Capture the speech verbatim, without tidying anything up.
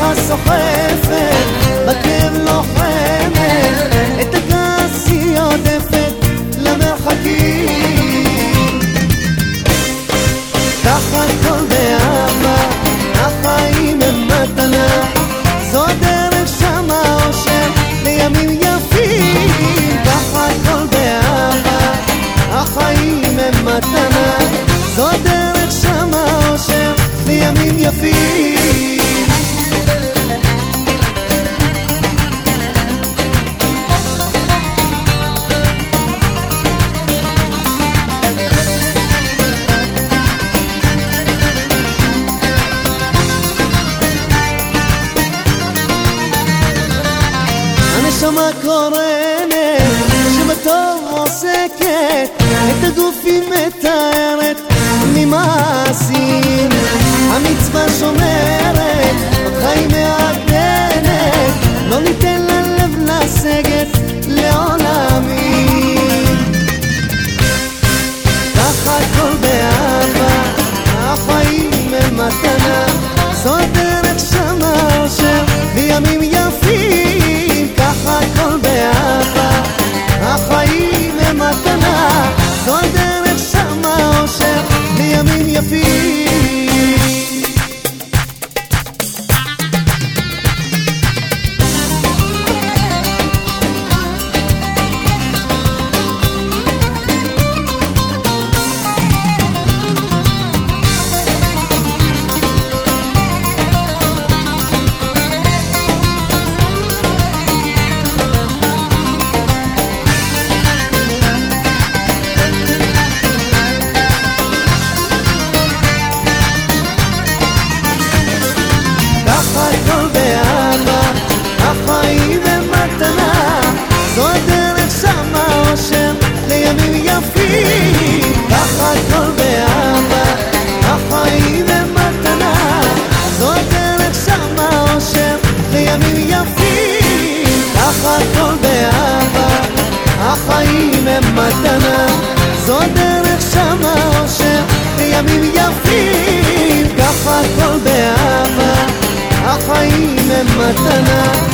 האהבה סוחפת, בכאב לוחמת, את הכעס היא עודפת למרחקים. ככה הכל באהבה, החיים הם מתנה, זו דרך שם האושר לימים יפים. ככה הכל באהבה, החיים הם מתנה, זו דרך שם האושר לימים יפים. הנשמה קורנת, שבטוב עוסקת, את הגוף היא מתארת ממעשים. המצווה שומרת, בחיים מעדנת, לא ניתן ללב לסגת לעולמים. ככה הכל באהבה, החיים הם מתנה, זו דרך שם האושר לימים יפים. ככה הכל באהבה, החיים הם מתנה, זו דרך שם האושר לימים יפים. החיים הם מתנה, זו הדרך שם האושר לימים יפים. ככה הכל באהבה, החיים הם מתנה, זו הדרך שם האושר לימים יפים. ככה הכל באהבה, החיים הם מתנה, זו הדרך שם האושר לימים יפים. ככה הכל באהבה, החיים הם מתנה,